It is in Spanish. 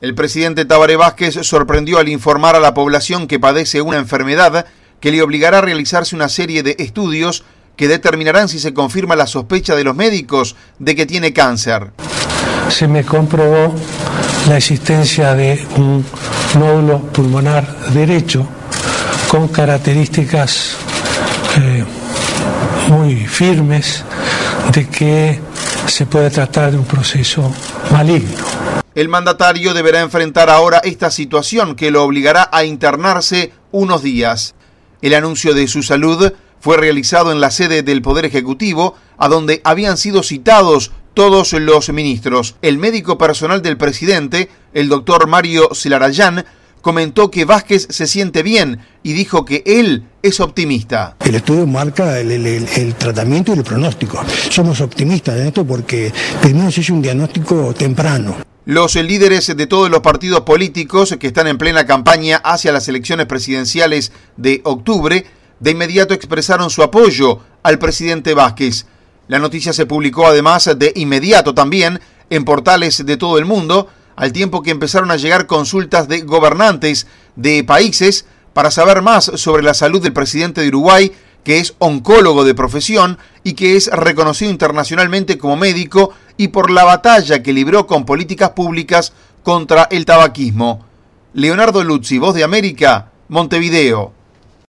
El presidente Tabaré Vázquez sorprendió al informar a la población que padece una enfermedad que le obligará a realizarse una serie de estudios que determinarán si se confirma la sospecha de los médicos de que tiene cáncer. Se me comprobó la existencia de un nódulo pulmonar derecho con características muy firmes de que se puede tratar de un proceso maligno. El mandatario deberá enfrentar ahora esta situación que lo obligará a internarse unos días. El anuncio de su salud fue realizado en la sede del Poder Ejecutivo, a donde habían sido citados todos los ministros. El médico personal del presidente, el doctor Mario Celarayán, comentó que Vázquez se siente bien y dijo que él es optimista. El estudio marca el tratamiento y el pronóstico. Somos optimistas en esto porque primero se hizo un diagnóstico temprano. Los líderes de todos los partidos políticos que están en plena campaña hacia las elecciones presidenciales de octubre, de inmediato expresaron su apoyo al presidente Vázquez. La noticia se publicó además de inmediato también en portales de todo el mundo, al tiempo que empezaron a llegar consultas de gobernantes de países para saber más sobre la salud del presidente de Uruguay, que es oncólogo de profesión y que es reconocido internacionalmente como médico y por la batalla que libró con políticas públicas contra el tabaquismo. Leonardo Luzzi, Voz de América, Montevideo.